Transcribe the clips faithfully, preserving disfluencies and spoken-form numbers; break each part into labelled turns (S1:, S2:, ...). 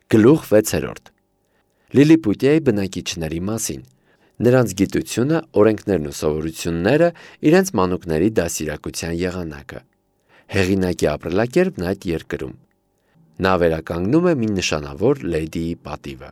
S1: Գլուխ վեցերորդ Լիլիպուտիայի բնակիչների մասին նրանց գիտությունը, օրենքներն ու սովորությունները, իրենց մանուկների դաստիարակության եղանակը։ Հեղինակի ապրելակերպն այդ երկրում։ Նա վերականգնում է մի նշանավոր լեդիի պատիվը։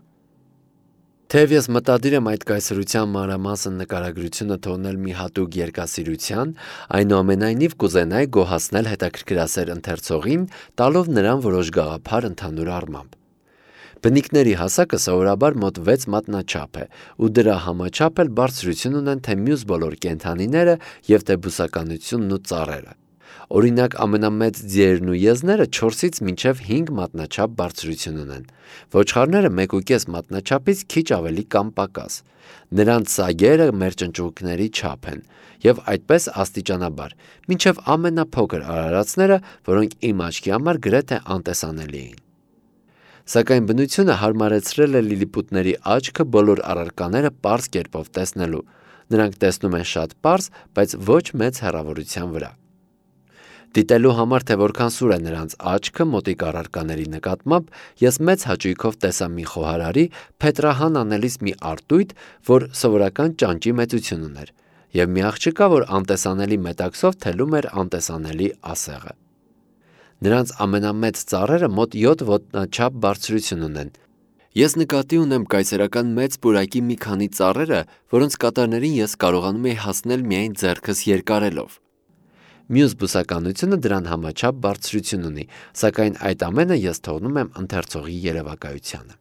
S1: Թեև ես մտադիր եմ այդ կայսրության մանրամասն նկարագրությունը թողնել մի հատուկ երկասիրության, այնուամենայնիվ կուզենայի գոհացնել հետաքրքրասեր ընթերցողին, տալով նրան որոշ գաղափար ընդհանուր առմամբ։ Բնիկների հասակը սովորաբար մոտ վեց մատնաչափ է, ու դրա համաչափ էլ բարձրություն ունեն թե մյուս բոլոր կենդանիները և թե բուսականությունն ու ծառերը։ Օրինակ, ամենամեծ ձիերն ու եզները չորսից մինչև հինգ մատնաչափ բարձրություն ունեն, ոչխարները մեկ ու կես մատնաչափից քիչ ավելի կամ պակաս։ Նրանց սագերը մերճնճուկների չափ են, և այդպես աստիճանաբար, մինչև ամենափոքր արարածները, որոնք իմ աչքի համար գրեթե անտեսանելի էին։ Սակայն բնությունը հարմարեցրել է լիլիպուտների աչքը բոլոր առարկաները պարզ կերպով տեսնելու։ Նրանք տեսնում են շատ պարզ, բայց ոչ մեծ հեռավորության վրա։ Դիտելու համար, թե որքան սուր է նրանց աչքը մոտիկ առարկաների նկատմամբ, ես մեծ հաճույքով տեսա մի խոհարարի փետրահան անելիս մի արտույտ, որ սովորական ճանճի մեծություն ուներ, և մի աղջկա, որ անտեսանելի մետաքսով թելում էր անտեսանելի ասեղը։ Նրանց ամենամեծ ծառերը մոտ յոթ ոտնաչափ բարձրություն ունեն։ Ես նկատի ունեմ կայսերական մեծ պուրակի մի քանի ծառերը, որոնց կատարներին ես կարողանում էի հասնել միայն ձեռքս երկարելով։ Մյուս բուսականությունը դրան համաչափ բարձրություն ունի, սակայն այդ ամենը ես թողնում եմ ընթերցողի երևակայությանը։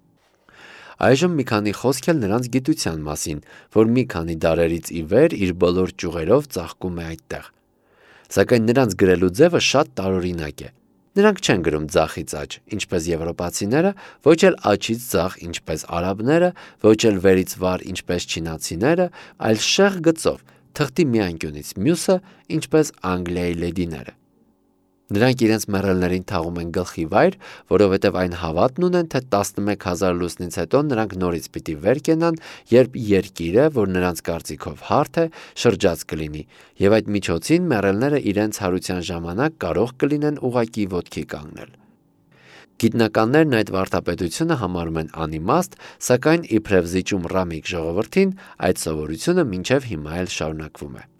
S1: Այժմ մի քանի խոսք էլ նրանց գիտության մասին, որ մի քանի դարերից ի վեր իր բոլոր ճյուղերով ծաղկում է այդտեղ։ Սակայն նրանց գրելու ձևը շատ տարօրինակ է։ Նրանք չեն գրում ձախից աջ, ինչպես եվրոպացիները, ոչ էլ աջից ձախ, ինչպես արաբները, ոչ էլ վերից վար, ինչպես չինացիները, այլ շեղ գծով, թղթի մի անկյունից մյուսը, ինչպես Անգլիայի լեդիները։ Նրանք իրենց մեռելներին թաղում են գլխի վայր, որովհետև այն հավատն ունեն, թե տասնմեկ հազար լուսնից հետո նրանք նորից պիտի վեր կենան, երբ երկիրը, որ նրանց կարծիքով հարթ է, շրջած կլինի, և այդ միջոցին մեռելները իրենց հարության ժամանակ կարող կլինեն ուղղակի ոտքի կանգնել։ Գիտնականներն այդ վարդապետությունը համարում են անիմաստ, սակայն իբրև զիջում ռամիկ ժողովրդին, այդ սովորությունը մինչև հիմա էլ շարունակվում է։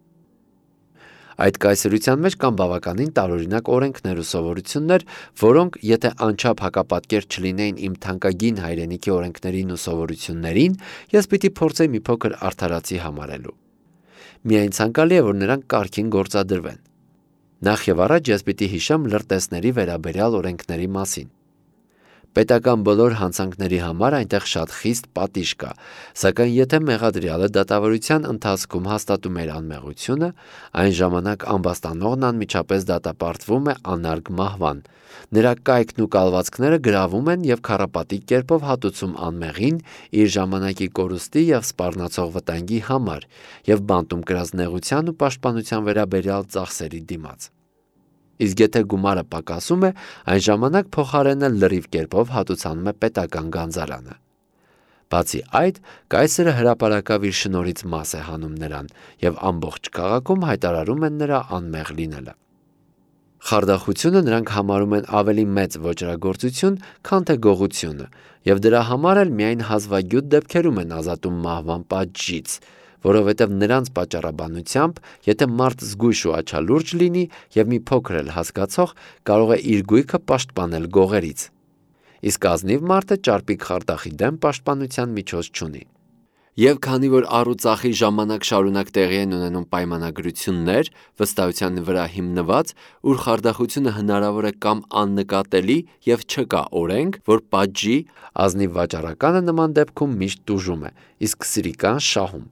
S1: Այդ կայսրության մեջ կան բավականին տարօրինակ օրենքներ ու սովորություններ, որոնք, եթե անչափ հակապատկեր չլինեին իմ թանկագին հայրենիքի օրենքներին ու սովորություններին, ես պիտի փորձեի մի փոքր արդարացի համարելու։ Միայն ցանկալի է, որ նրանք կարգին գործադրվեն։ Նախ և առաջ ես պիտի հիշեմ լրտեսների վերաբերյալ օրենքների մասին։ Պետական բոլոր հանցանքների համար այնտեղ շատ խիստ պատիժ կա, սակայն եթե մեղադրյալը դատավարության ընթացքում հաստատում էր անմեղությունը, այն ժամանակ ամբաստանողն անմիջապես դատապարտվում է անարգ մահվան։ Նրա կայքն ու կալվածքները գրավում են և քառապատիկ կերպով հատուցում անմեղին իր ժամանակի կորուստի և սպառնացող վտանգի համար և բանտում կրած նեղության ու պաշտպանության վերաբերյալ ծախսերի դիմաց։ Իսկ եթե գումարը պակասում է, այն ժամանակ փոխարենը լրիվ կերպով հատուցանում է պետական գանձարանը։ Բացի այդ, կայսրը հրապարակավ իր շնորհից մաս է հանում նրան, և ամբողջ քաղաքում հայտարարում են նրա անմեղ լինելը։ Խարդախությունը նրանք համարում են ավելի մեծ ոճրագործություն, քան թե գողությունը, և դրա համար էլ միայն հազվագյուտ դեպքերում են ազատում մահվան պատժից, որովհետև նրանց պատճառաբանությամբ, եթե մարդ զգույշ ու աչալուրջ լինի և մի փոքր էլ հասկացող, կարող է իր գույքը պաշտպանել գողերից։ Իսկ ազնիվ մարդը ճարպիկ խարդախի դեմ պաշտպանության միջոց չունի։ Եվ քանի որ առ ու ծախի ժամանակ շարունակ տեղի են ունենում պայմանագրություններ, վստահության վրա հիմնված, ուր խարդախությունը հնարավոր է կամ աննկատելի և չկա օրենք, որ պատժի, ազնիվ վաճառականը նման դեպքում միշտ տուժում է, իսկ սրիկան շահում։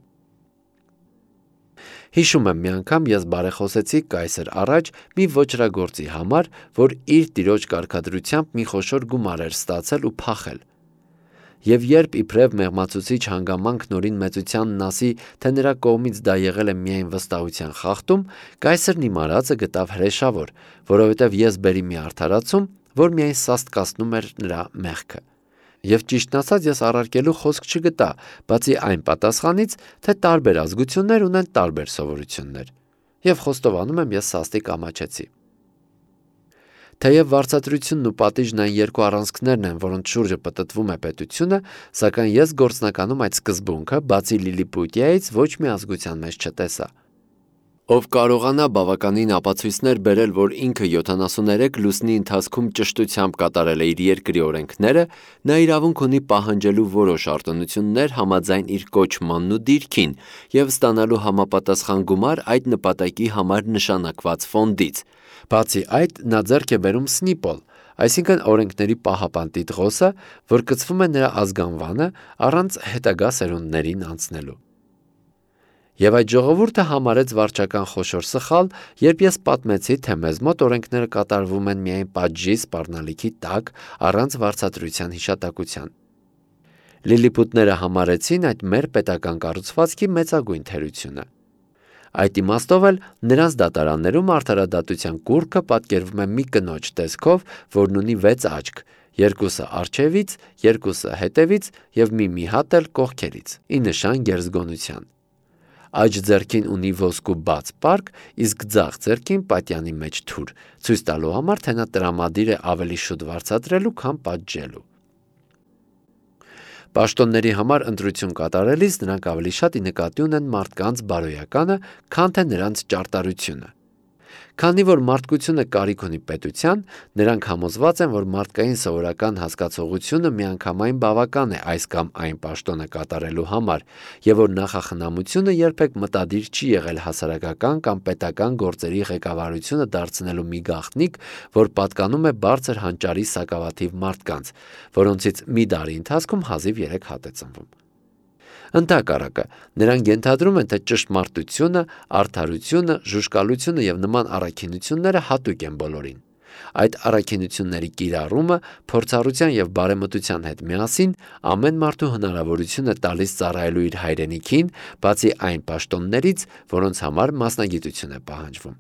S1: Հիշում եմ մի անգամ ես բարեխոսեցի կայսր առաջ մի ոճրագործի համար, որ իր տիրոջ կարգադրությամբ մի խոշոր գումար էր ստացել ու փախել։ Եվ երբ իբրև մեղմացուցիչ հանգամանք նորին մեծությանն ասի, թե նրա կողմից դա եղել է միայն վստահության խախտում, կայսրն իմ արածը գտավ հրեշավոր, որովհետև ես բերի մի արդարացում, որ միայն սաստկացնում էր նրա մեղքը։ Եվ ճիշտն ասած ես առարկելու խոսք չգտա, բացի այն պատասխանից, թե տարբեր ազգություններ ունեն տարբեր սովորություններ։ Եվ խոստովանում եմ, ես սաստիկ ամաչեցի։ Թեև վարձատրությունն ու պատիժն այն երկու առանցքներն են, որոնց շուրջը պտտվում է պետությունը, սակայն ես գործնականում այդ սկզբունքը, բացի Լիլիպուտիայից, ոչ մի ազգության մեջ չտեսա։ Ով կարողանա բավականին ապացույցներ բերել, որ ինքը յոթանասուներեք լուսնի ընթացքում ճշտությամբ կատարել է իր երկրի օրենքները, նա իրավունք ունի պահանջելու որոշ արտոնություններ համաձայն իր կոչմանն ու դիրքին և ստանալու համապատասխան գումար այդ նպատակի համար նշանակված ֆոնդից։ Բացի այդ, նա ձեռք է բերում սնիպոլ, այսինքն օրենքների պահապան տիտղոսը, որ կցվում է նրա ազգանվանը առանց հետագա սերունդներին անցնելու։ Եվ այդ ժողովուրդը համարեց վարչական խոշոր սխալ, երբ ես պատմեցի, թե մեզ մոտ օրենքները կատարվում են միայն պատժի սպառնալիքի տակ, առանց վարձատրության հիշատակության։ Լիլիպուտները համարեցին այդ մեր պետական կառուցվածքի մեծագույն թերությունը։ Այդ իմաստով էլ նրանց դատարաններում արդարադատության կուռքը պատկերվում է մի կնոջ տեսքով, որն ունի վեց աչք, երկուսը առջևից, երկուսը հետևից և մի մի հատ էլ կողքերից, ի նշան գերզգոնության։ Աջ ձեռքին ունի ոսկու բաց պարկ, իսկ ձախ ձեռքին պատյանի մեջ թուր, ցույց տալու համար, թե նա տրամադիր է ավելի շուտ վարձատրելու, քան պատժելու։ Պաշտոնների համար ընտրություն կատարելիս նրանք ավելի շատ ի նկատի ունեն մարդկանց բարոյականը, քան թե նրանց ճարտարությունը։ Քանի որ մարդկությունը կարիք ունի պետության, նրանք համոզված են, որ մարդկային սովորական հասկացողությունը միանգամայն բավական է այս կամ այն պաշտոնը կատարելու համար, և որ նախախնամությունը երբեք մտադիր չի եղել հասարակական կամ պետական գործերի ղեկավարությունը դարձնելու մի գաղտնիք, որ պատկանում է բարձր հանճարի սակավաթիվ մարդկանց, որոնցից մի դարի ընթացքում հազիվ երեք հատ է ծնվում։ Ընդհակառակը, նրանք ենթադրում են, թե ճշմարտությունը, արդարությունը, ժուժկալությունը և նման առաքինությունները հատուկ են բոլորին։ Այդ առաքինությունների կիրառումը փորձառության և բարեմտության հետ միասին ամեն մարդու հնարավորություն է տալիս ծառայելու իր հայրենիքին, բացի այն պաշտոններից, որոնց համար մասնագիտություն է պահանջվում։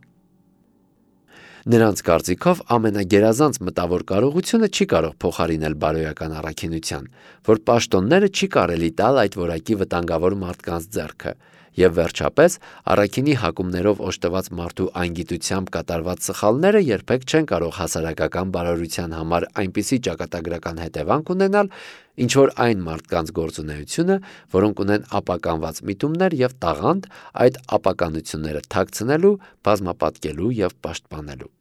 S1: Նրանց կարծիքով ամենագերազանց մտավոր կարողությունը չի կարող փոխարինել բարոյական առաքինության, որ պաշտոնները չի կարելի տալ այդ որակի վտանգավոր մարդկանց ձեռքը, և վերջապես առաքինի հակումներով օժտված մարդու անգիտությամբ կատարված սխալները երբեք չեն կարող հասարակական բարօրության համար այնպիսի ճակատագրական հետևանք ունենալ, ինչ որ այն մարդկանց գործունեությունը, որոնք ունեն ապականված միտումներ և տաղանդ այդ ապականությունները թաքցնելու, բազմապատկելու և պաշտպանելու։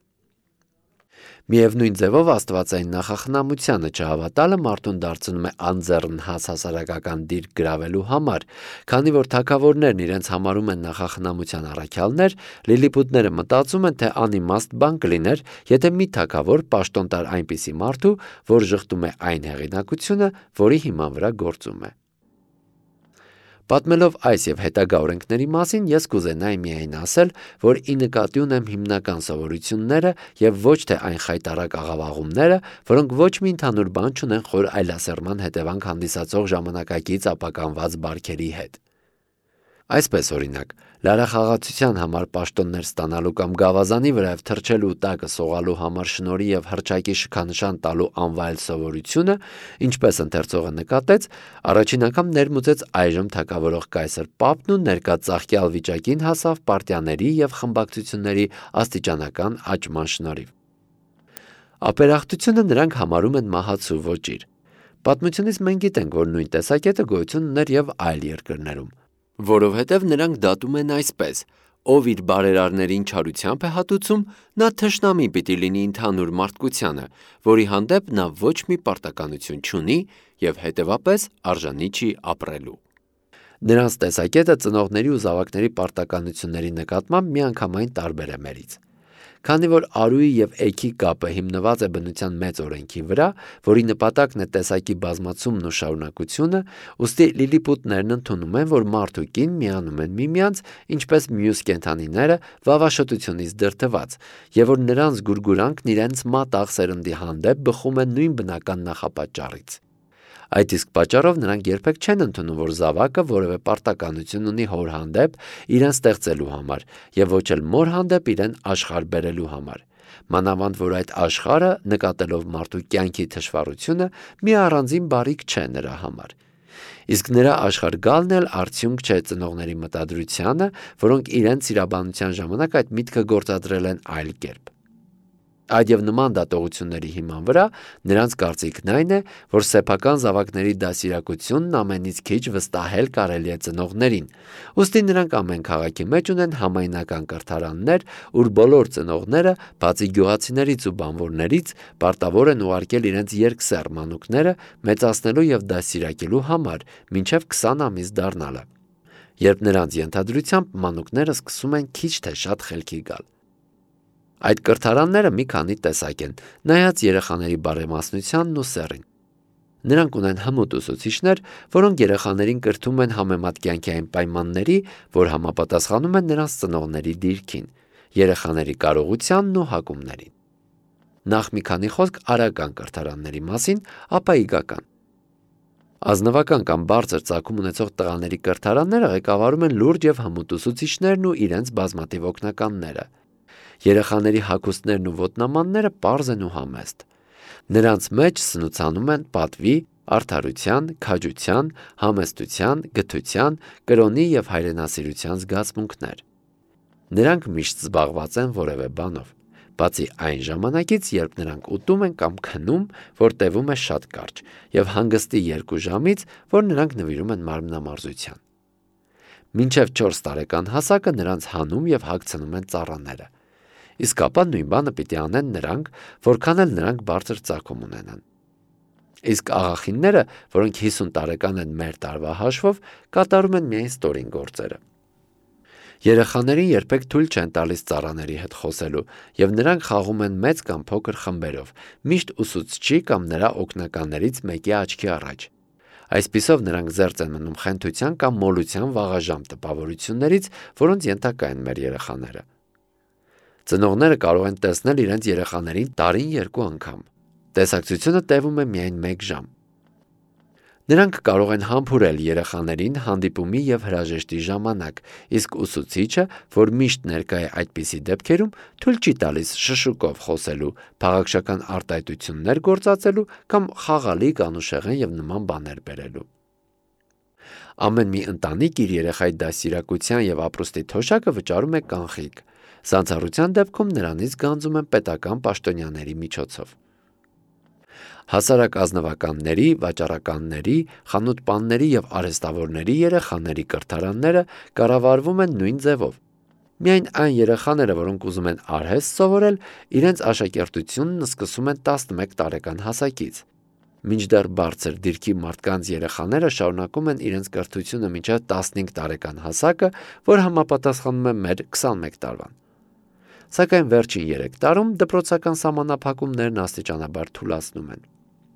S1: Միևնույն ձևով աստվածային նախախնամությանը չհավատալը մարդուն դարձնում է անձեռն հաս հասարակական դիրք գրավելու համար, քանի որ թագավորներն իրենց համարում են նախախնամության առաքյալներ, լիլիպուտները մտածում են, թե անիմաստ բան կլիներ, եթե մի թագավոր պաշտոն տար այնպիսի մարդու, որ ժխտում է այն հեղինակությունը, որի հիման վրա գործում է։ Պատմելով այս և հետագա օրենքների մասին, ես կուզենայի միայն ասել, որ ի նկատի ունեմ հիմնական սովորությունները և ոչ թե այն խայտառակ աղավաղումները, որոնք ոչ մի ընդհանուր բան չունեն խոր այլասերման հետևանք հանդիսացող ժամանակակից ապականված բարքերի հետ։ Այսպես օրինակ, լարախաղացության համար պաշտոններ ստանալու կամ գավազանի վրայով թռչելու տակը սողալու համար շնորհի և հռչակի շքանշան տալու անվայել սովորությունը, ինչպես ընթերցողը նկատեց, առաջին անգամ ներմուծեց այժմ թագավորող կայսր Պապն ու ներկա ծաղկյալ վիճակին հասավ պարտիաների և խմբակցությունների աստիճանական աճման շնորհիվ։ Ապերախտությունը նրանք համարում են մահացու ոճիր։ Պատմությունից մենք գիտենք, որ նույն տեսակետը գոյություն ուներ և այլ երկրներում, որովհետև նրանք դատում են այսպես. ով իր բարերարներին չարությամբ է հատուցում, նա թշնամի պիտի լինի ընդհանուր մարդկությանը, որի հանդեպ նա ոչ մի պարտականություն չունի և հետևապես արժանի չի ապրելու։ Նրանց տեսակետը ծնողների ու զավակների պարտականությունների նկատմամբ միանգամայն տարբեր է մերից։ Քանի որ արուի և էգի կապը հիմնված է բնության մեծ օրենքի վրա, որի նպատակն է տեսակի բազմացումն ու շարունակությունը, ուստի լիլիպուտներն ընդունում են, որ մարդ ու կին միանում են միմյանց, ինչպես մյուս կենդանիները վավաշոտությունից դրդված, և որ նրանց գուրգուրանքն իրենց մատաղ սերնդի հանդեպ բխում է նույն բնական նախապատճառից։ Այդ իսկ պատճառով նրանք երբեք չեն ընդունում, որ զավակը որևէ պարտականություն ունի հոր հանդեպ իրեն ստեղծելու համար և ոչ էլ մոր հանդեպ իրեն աշխարհ բերելու համար, մանավանդ որ այդ աշխարհը, նկատելով մարդու կյանքի թշվառությունը, մի առանձին բարիք չէ նրա համար։ Իսկ նրա աշխարհ գալն էլ արդյունք չէ ծնողների մտադրությանը, որոնք իրենց սիրաբանության ժամանակ այդ միտքը գործադրել են այլ կերպ։ Այդ եւ նման դատողությունների հիման վրա նրանց կարծիքն այն է, որ սեփական զավակների դասիրակությունն ամենից քիչ վստահել կարելի է ծնողներին, ուստի նրանք ամեն քաղաքի մեջ ունեն համայնական կրթարաններ, ուր բոլոր ծնողները, բացի գյուղացիներից ու բանվորներից, պարտավոր են ուղարկել իրենց երկսեռ մանուկները մեծացնելու եւ դասիրակելու համար մինչեւ քսան ամիս դառնալը, երբ նրանց ենթադրությամբ մանուկները սկսում են քիչ թե շատ խելքի գալ։ Այդ կրթարանները մի քանի տեսակ են, նայած երեխաների բարեմասնությանն ու սեռին։ Նրանք ունեն հմուտ ուսուցիչներ, որոնք երեխաներին կրթում են համեմատ կյանքային պայմանների, որ համապատասխանում են նրանց ծնողների դիրքին, երեխաների կարողությանն ու հակումներին։ Նախ մի քանի խոսք արական կրթարանների մասին, ապա իգական։ Ազնվական կամ բարձր ծագում ունեցող տղաների կրթարանները ղեկավարում են լուրջ եւ հմուտ ուսուցիչներն ու իրենց բազմաթիվ օգնականները։ Երեխաների հագուստներն ու ոտնամանները պարզ են ու համեստ։ Նրանց մեջ սնուցանում են պատվի, արդարության, քաջության, համեստության, գթության, կրոնի եւ հայրենասիրության զգացմունքներ։ Նրանք միշտ զբաղված են որևէ բանով, բացի այն ժամանակից, երբ նրանք ուտում են կամ քնում, որ տևում է շատ կարճ, եւ հանգստի երկու ժամից, որ նրանք նվիրում են մարմնամարզության։ Մինչև չորս տարեկան հասակը նրանց հանում եւ հագցնում են ծառաները։ Իսկ ապա նույն բանը պիտի անեն նրանք, որքան էլ նրանք բարձր ծագում ունենան։ Իսկ աղախինները, որոնք հիսուն տարեկան են մեր տարվա հաշվով, կատարում են միայն ստորին գործերը։ Երեխաներին երբեք թույլ չեն տալիս ծառաների հետ խոսելու, եւ նրանք խաղում են մեծ կամ փոքր խմբերով, միշտ ուսուցչի կամ նրա օգնականներից մեկի աչքի առաջ։ Այսպիսով նրանք զերծ են մնում խենթության կամ մոլության վաղաժամ տպավորություններից, որոնց ենթակա են մեր երեխաները։ Ծնողները կարող են տեսնել իրենց երեխաներին տարին երկու անգամ։ Տեսակցությունը տևում է միայն մեկ ժամ։ Նրանք կարող են համբուրել երեխաներին հանդիպումի եւ հրաժեշտի ժամանակ, իսկ ուսուցիչը, որ միշտ ներկա է այդպիսի դեպքերում, թույլ չի տալիս շշուկով խոսելու, փաղաքշական արտահայտություններ գործածելու կամ խաղալիք, անուշեղեն եւ նման բաներ բերելու։ Ամեն մի ընտանիք իր երեխայի դասիրակության եւ ապրուստի թոշակը վճարում է կանխիկ։ Սանձառության դեպքում նրանից գանձում են պետական պաշտոնյաների միջոցով։ Հասարակ ազնվականների, վաճառականների, խանութպանների եւ արհեստավորների երեխաների կրթարանները կառավարվում են նույն ձևով։ Միայն այն երեխաները, որոնք ուզում են արհեստ սովորել, իրենց աշակերտությունն սկսում են տասնմեկ տարեկան հասակից։ Մինչդեռ բարձր դիրքի մարդկանց երեխաները շարունակում են իրենց կրթությունը մինչև տասնհինգ տարեկան հասակը, որ համապատասխանում է մեր քսանմեկ տարվան։ Սակայն վերջին երեք տարում դպրոցական սահմանափակումներն աստիճանաբար թուլացնում են։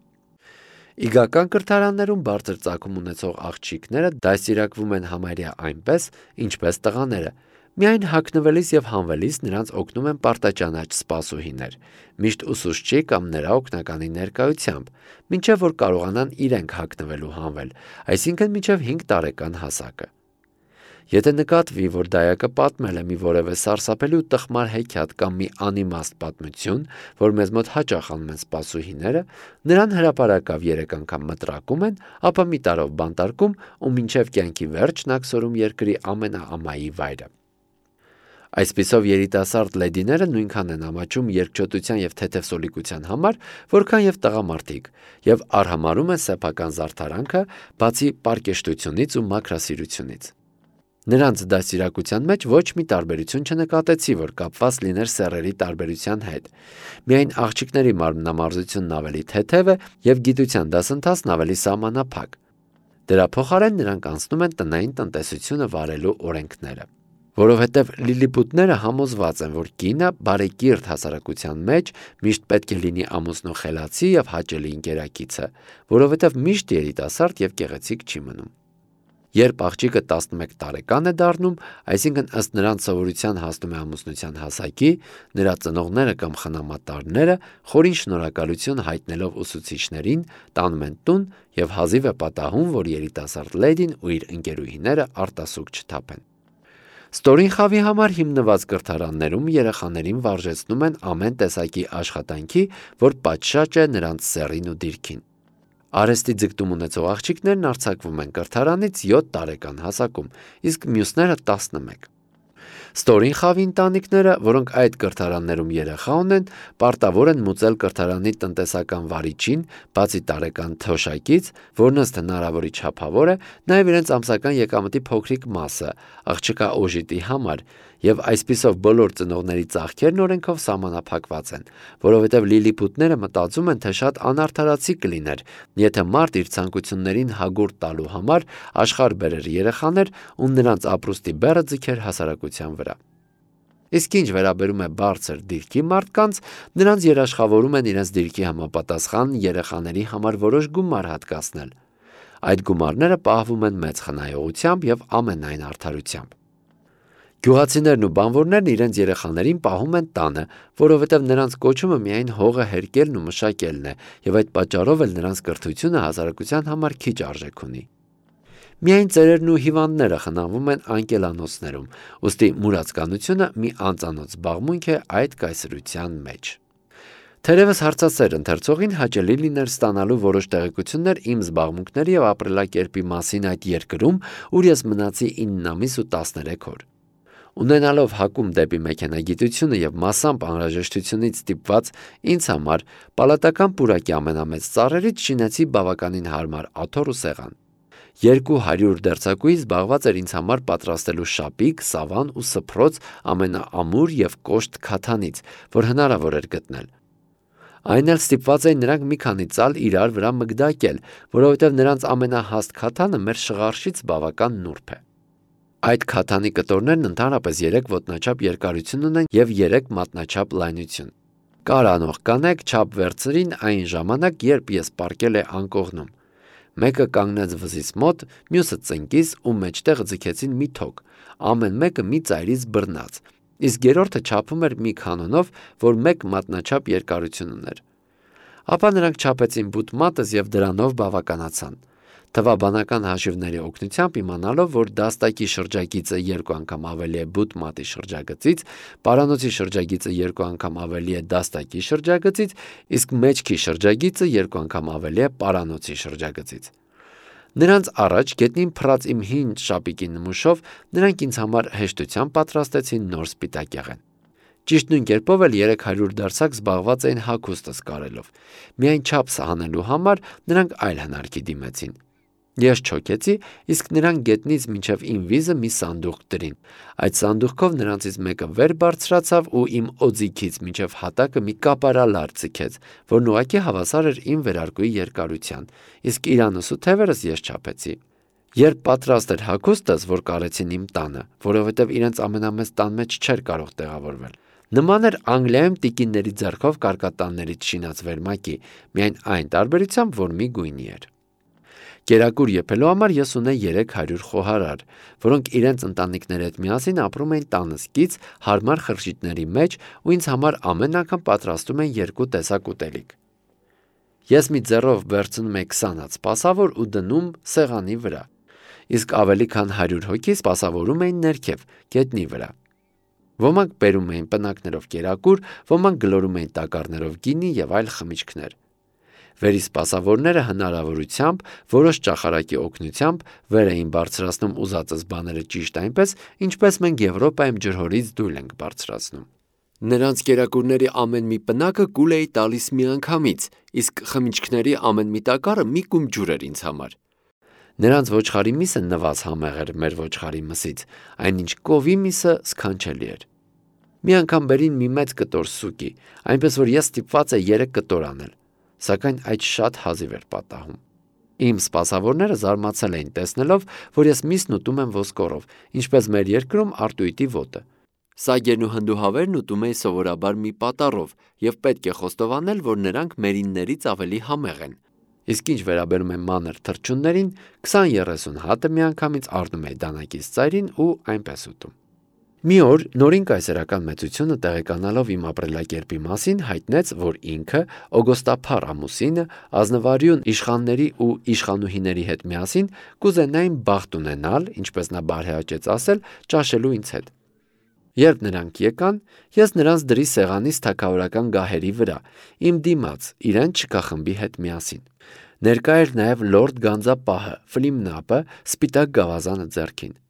S1: Իգական կրթարաններում բարձր ծագում ունեցող աղջիկները դասիրակվում են համարյա այնպես, ինչպես տղաները։ Միայն հագնվելիս եւ հանվելիս նրանց օգնում են պարտաճանաչ սպասուհիներ, միշտ ուսուցչի կամ նրա օգնականի ներկայությամբ, մինչև որ կարողանան իրենք հագնվել ու հանվել, այսինքն մինչև հինգ տարեկան հասակը։ Եթե նկատվի, որ դայակը պատմել է մի որևէ սարսափելի ու տխմար հեքիաթ կամ մի անիմաստ պատմություն, որ մեզ մոտ հաճախ անում են սպասուհիները, նրան հրապարակավ երեք անգամ մտրակում են, ապա մի տարով բանտարկում ու մինչև կյանքի վերջն աքսորում երկրի ամենաամայի վայրը։ Այսպիսով երիտասարդ լեդիները նույնքան են ամաչում երկչոտության եւ թեթևսոլիկության համար, որքան եւ տղամարդիկ, եւ արհամարում են սեփական զարդարանքը, բացի պարկեշտությունից ու մաքրասիրությունից։ Նրանց դասիրակության մեջ ոչ մի տարբերություն չնկատեցի, որ կապված լիներ սեռերի տարբերության հետ։ Միայն աղջիկների մարմնամարզությունն ավելի թեթև է եւ գիտության դասընթացն ավելի սահմանափակ։ Դրա փոխարեն նրանք անցնում են տնային տնտեսությունը վարելու օրենքները։ Որովհետև լիլիպուտները համոզված են, որ կինը բարեկիրթ հասարակության մեջ միշտ պետք է լինի ամուսնու խելացի եւ հաճելի ընկերակիցը, որովհետև միշտ երիտասարդ եւ գեղեցիկ չի մնում։ Երբ աղջիկը տասնմեկ տարեկան է դառնում, այսինքն ըստ նրանց սովորության հասնում է ամուսնության հասակի, նրա ծնողները կամ խնամատարները խորին շնորհակալություն հայտնելով ուսուցիչներին տանում են տուն եւ հազիվ է պատահում, որ երիտասարդ լեդին ու իր ընկերուհիները արտասուք չթափեն։ Ստորին խավի համար հիմնված կրթարաններում երեխաներին վարժեցնում են ամեն տեսակի աշխատանքի, որ պատշաճ է նրանց սեռին ու դիրքին։ Արհեստի ձգտում ունեցող աղջիկներն արձակվում են կրթարանից յոթ տարեկան հասակում, իսկ մյուսները տասնմեկ։ Ստորին խավի ընտանիքները, որոնք այդ կրթարաններում երեխա ունեն, պարտավոր են մուծել կրթարանի տնտեսական վարիչին, բացի տարեկան թոշակից, որն ըստ հնարավորի չափավոր է, նաև իրենց ամսական եկամտի փոքրիկ մասը, աղջկա օժիտի համար, եւ այսպիսով բոլոր ծնողների ծախքերն օրենքով սահմանափակված են, որովհետեւ լիլիփութները մտածում են, թե շատ անարդարացի կլիներ, եթե մարդ իր ցանկություններին հագուրդ տալու համար աշխարհ բերեր երեխաներ ու նրանց ապրուստի բեռը ձգեր հասարակության վրա։ Իսկ ինչ վերաբերում է բարձր դիրքի մարդկանց, նրանց երաշխավորում են իրենց դիրքի համապատասխան երեխաների համար որոշ գումար հատկացնել։ Այդ գումարները պահվում են մեծ խնայողությամբ եւ ամենայն արդարությամբ։ Գյուղացիներն ու բանվորներն իրենց երեխաներին պահում են տանը, որովհետև նրանց կոչումը միայն հողը հերկելն ու մշակելն է, եւ այդ պատճառով էլ նրանց կրթությունը հասարակության համար քիչ արժեք ունի։ Միայն ծերերն ու հիվանդները խնամվում են անկելանոցներում, ուստի մուրացկանությունը մի անծանոթ զբաղմունք է այդ կայսրության մեջ։ Թերևս հարցասեր ընթերցողին հաճելի լիներ ստանալու որոշ տեղեկություններ իմ զբաղմունքների եւ ապրելակերպի մասին այդ երկրում, ուր ես մնացի ինը ամիս ու տասներեք օր։ Ունենալով հակում դեպի մեքենագիտությունը եւ մասամբ անհրաժեշտությունից ստիպված ինձ համար պալատական պուրակի ամենամեծ ծառերից շինեցի բավականին հարմար աթոռ ու սեղան։ Երկու հարյուր դերձակուի զբաղված էր ինձ համար պատրաստելու շապիկ, սավան ու սփռոց ամենաամուր եւ կոշտ քաթանից, որ հնարավոր էր գտնել։ Այն էլ ստիպված էին նրանք մի քանի ծալ իրար վրա մգդակել, որովհետև նրանց ամենահաստ քաթանը մեր շղարշից բավական նուրբ է։ Այդ քաթանի կտորներն ընդհանրապես երեք ոտնաչափ երկարություն ունեն եւ երեք մատնաչափ լայնություն։ Կարանող կանեք չափ վերցրին այն ժամանակ, երբ ես պառկել է անկողնում։ Մեկը կանգնեց վզից մոտ, մյուսը ծնկիս ու մեջտեղ ձգեցին մի թոք, ամեն մեկը մի ծայրից բռնած, իսկ երրորդը չափում էր մի կանոնով, որ մեկ մատնաչափ երկարություն ուներ։ Ապա նրանք չափեցին բութ մատս եւ դրանով բավականացան։ Թվաբանական հաշիվների օգնությամբ իմանալով, որ դաստակի շրջագիծը երկու անգամ ավելի է բութ մատի շրջագծից, պարանոցի շրջագիծը երկու անգամ ավելի է դաստակի շրջագծից, իսկ մեջքի շրջագիծը երկու անգամ ավելի է պարանոցի շրջագծից։ Նրանց առաջ գետնին փռած իմ հին շապիկի նմուշով նրանք ինձ համար հեշտությամբ պատրաստեցին նոր սպիտակ եղեն։ Ճիշտ նույն կերպով էլ երեք հարյուր դարձակ զբաղված էին հագուստս կարելով։ Միայն չափս հանելու համար նրանք այլ հնարքի դիմեցին։ Ես չոքեցի, իսկ նրանք գետնից մինչև իմ վիզը մի սանդուղք դրին։ Այդ սանդուղքով նրանցից մեկը վեր բարձրացավ ու իմ օձիքից մինչև հատակը մի կապարալար ձգեց, որն ուղղակի հավասար էր իմ վերարկուի երկարության, իսկ իրանս ու թևերս ես չափեցի։ Երբ պատրաստ էր հագուստս, որ կարեցին իմ տանը, որովհետև իրենց ամենամեծ տան մեջ չէր կարող տեղավորվել, նման էր Անգլիայում տիկինների ձեռքով կարկատաններից շինած վերմակի, միայն այն տարբերությամբ, որ մի գույնի էր։ Կերակուր եփելու համար ես ունեի երեք հարյուր խոհարար, որոնք իրենց ընտանիքների հետ միասին ապրում էին տանսկից հարմար խրճիթների մեջ ու ինձ համար ամեն անգամ պատրաստում էին երկու տեսակ ուտելիք։ Ես մի ձեռով վերցնում էի քսան հատ սպասավոր ու դնում սեղանի վրա, իսկ ավելի քան հարյուր հոգի սպասավորում էին ներքև, գետնի վրա։ Ոմանք բերում էին պնակներով կերակուր, ոմանք գլորում էին տակառներով գինի եւ այլ խմիչքներ։ Վերի սպասավորները հնարավորությամբ, որոշ ճախարակի օգնությամբ վեր էին բարձրացնում ուզածս բաները ճիշտ այնպես, ինչպես մենք Եվրոպայում ջրհորից դույլ ենք բարձրացնում։ Նրանց կերակուրների ամեն մի պնակը կուլ էի տալիս միանգամից, իսկ խմիչքների ամեն մի տակառը մի կում ջուր էր ինձ համար։ Նրանց ոչխարի միսը նվազ համեղ էր մեր ոչխարի մսից, այնինչ կովի միսը սքանչելի էր։ Մի անգամ բերին մի մեծ կտոր սուկի, այնպես որ ես ստիպված էի երեք կտոր անել, սակայն այդ շատ հազիվ էր պատահում։ Իմ սպասավորները զարմացել էին տեսնելով, որ ես միսն ուտում եմ ոսկորով, ինչպես մեր երկրում արտույտի ոտը։ Սագերն ու հնդուհավերն ուտում էի սովորաբար մի պատառով եւ պետք է խոստովանել, որ նրանք մերիններից ավելի համեղ են։ Իսկ ինչ վերաբերում է մանր թռչուններին, քսան երեսուն հատը միանգամից առնում էի դանակից ծայրին ու այնպես ուտում։ Մի օր նորին կայսերական մեծությունը տեղեկանալով իմ ապրելակերպի մասին հայտնեց, որ ինքը օգոստափառ ամուսինը ազնվարյուն իշխանների ու իշխանուհիների հետ միասին կուզենային բախտ ունենալ, ինչպես նա բարեհաճեց ասել, ճաշելու ինձ հետ։ Երբ նրանք եկան, ես նրանց դրի սեղանից թագավորական գահերի վրա, իմ դիմաց, իրենց չկախմբի հետ միասին։ Ներկա էր նաև լորդ Գանձապահը, Ֆլիմնապը, սպիտակ գավազանը ձեռքին։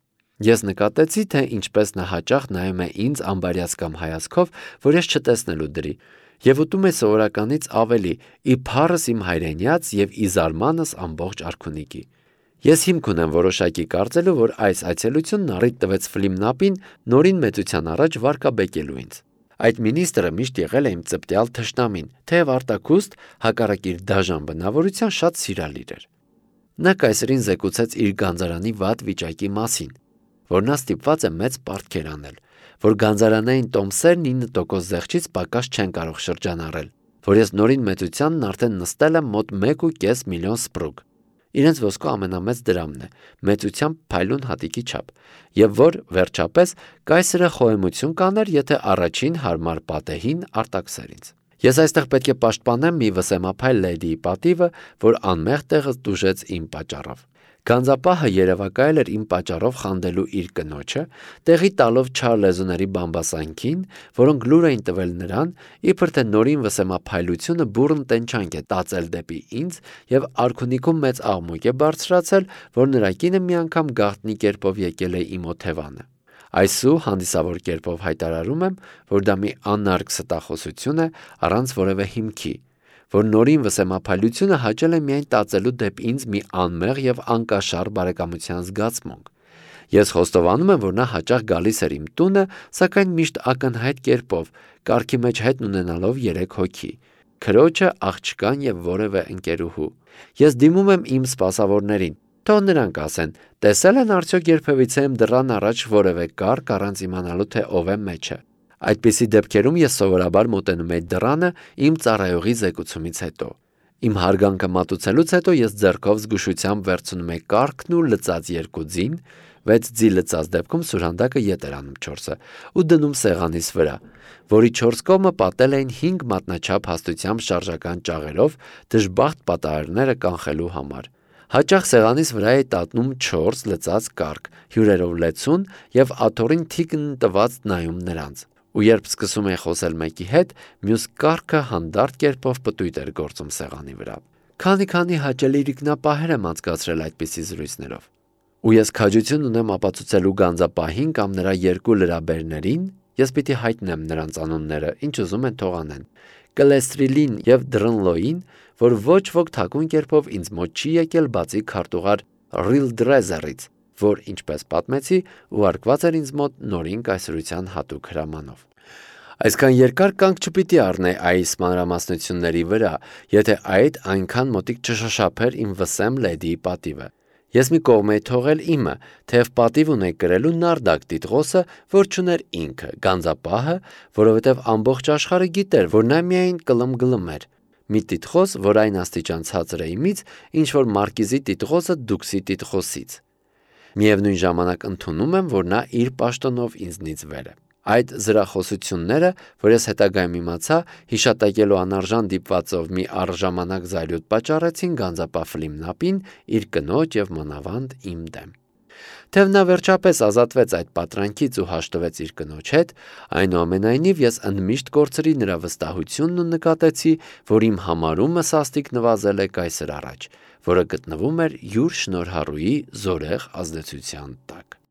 S1: Ես նկատեցի, թե ինչպես նա հաճախ նայում է ինձ ամբարյացկամ հայացքով, որ ես չտեսնելու դրի, եւ ուտում է սովորականից ավելի, ի փառս իմ հայրենյաց եւ ի զարմանս ամբողջ արքունիքի։ Ես հիմք ունեմ որոշակի կարծելու, որ այս այցելությունն առիթ տվեց Ֆլիմնապին նորին մեծության առաջ վարկաբեկելու ինձ։ Այդ մինիստրը միշտ եղել է իմ ծպտյալ թշնամին, թեև արտաքուստ, հակառակ իր դաժան բնավորության շատ սիրալիր էր։ Նա կայսրին զեկուցեց իր գանձարանի վատ վիճակի մասին, որ նա ստիպված է մեծ պարտքեր անել, որ գանձարանային տոմսերն ինը տոկոս զեղչից պակաս չեն կարող շրջանառել, որ ես նորին մեծությանն արդեն նստել եմ մոտ մեկ ու կես միլիոն սպրուգ, իրենց ոսկու ամենամեծ դրամն է, մեծությամբ փայլուն հատիկի չափ, եւ որ, վերջապես, կայսրը խոհեմություն կաներ, եթե առաջին հարմար պատեհին արտաքսեր ինձ։ Ես այստեղ պետք է պաշտպանեմ մի վսեմափայլ լեդիի պատիվը, որ անմեղ տեղը տուժեց իմ պատճառով։ Գանձապահը երևակայել էր իմ պատճառով խանդելու իր կնոջը, տեղի տալով չար լեզուների բամբասանքին, որոնք լուր էին տվել նրան, իբր թե նորին վսեմափայլությունը բուռն տենչանք է տածել դեպի ինձ եւ արքունիքում մեծ աղմուկ է բարձրացել, որ նրա կինը մի անգամ գաղտնի կերպով եկել է իմ օթևանը։ Այսու հանդիսավոր կերպով հայտարարում եմ, որ դա մի անարգ ստախոսություն է առանց որևէ հիմքի, որ նորին վսեմափայլությունը հաճել է միայն տածելու դեպ ինձ մի անմեղ եւ անկաշառ բարեկամության զգացմունք։ Ես խոստովանում եմ, որ նա հաճախ գալիս էր իմ տունը, սակայն միշտ ակնհայտ կերպով, կարգի մեջ հետ ունենալով երեք հոգի՝ քրոջը, աղջկան եւ որևէ ընկերուհու։ Ես դիմում եմ իմ սպասավորներին, թող նրանք ասեն, տեսել են արդյոք երբևիցե իմ դռան առաջ որևէ կառք առանց իմանալու թե ով է մեջը։ Այդպիսի դեպքերում ես սովորաբար մոտենում էի դռանը իմ ծառայողի զեկուցումից հետո։ Իմ հարգանքը մատուցելուց հետո ես ձեռքով զգուշությամբ վերցնում էի կառքն ու լծած երկու ձին, վեց ձի լծած դեպքում սուրհանդակը ետ էր անում չորսը ու դնում սեղանիս վրա, որի չորս կողմը պատել էին հինգ մատնաչափ հաստությամբ շարժական ճաղերով դժբախտ պատահարները կանխելու համար։ Հաճախ սեղանիս վրա էի տատնում չորս լծած կառք, հյուրերով լեցուն եւ աթոռին թիկն տված նայում նրանց։ Ու երբ սկսում էի խոսել մեկի հետ, մյուս կառքը հանդարտ կերպով պտույտ էր գործում սեղանի վրա։ Քանի-քանի հաճելի իրիկնապահեր եմ անցկացրել այդպիսի զրույցներով։ Ու ես քաջություն ունեմ ապացուցելու գանձապահին կամ նրա երկու լրաբերներին, ես պիտի հայտնեմ նրանց անունները, ինչ ուզում են թող անեն, Կլեստրիլին եւ Դրնլոյին, որ ոչ ոք թակուն կերպով ինձ մոտ չի եկել բացի քարտուղար Ռիլդրեզերից, որ, ինչպես պատմեցի, ուղարկված էր ինձ մոտ նորին կայսրության հատուկ հրամանով։ Այսքան երկար կանգ չպիտի առնե այս մանրամասնությունների վրա, եթե այդ այնքան մոտիկ չշշափեր իմ վսեմ լեդիի պատիվը։ Ես մի կողմ էի թողել իմը, թեև պատիվ ունեի կրելու Նարդակ տիտղոսը, որ չուներ ինքը, գանձապահը, որովհետև ամբողջ աշխարհը գիտեր, որ նա միայն կլմ-գլմ էր։ Մի տիտղոս, որ այն աստիճան ցածր է իմից, ինչ որ մարկիզի տիտղոսը դուքսի տիտղոսից։ Միևնույն ժամանակ ընդունում եմ, որ նա իր պաշտոնով ինձնից վեր է։ Այդ զրախոսությունները, որ ես հետագայում իմացա, հիշատակելու անարժան դիպվածով մի առժամանակ զայրույթ պատճառեցին գանձապահ Ֆլիմնապին իր կնոջ եւ մանավանդ իմ դեմ։ Թեև նա վերջապես ազատվեց այդ պատրանքից ու հաշտվեց իր կնոջ հետ, այնուամենայնիվ ես ընդմիշտ կորցրի նրա վստահությունն ու նկատեցի, որ իմ համարումը սաստիկ նվազել է կայսր առաջ, որը գտնվում էր յուր շնորհառուի զորեղ ազդեցության տակ։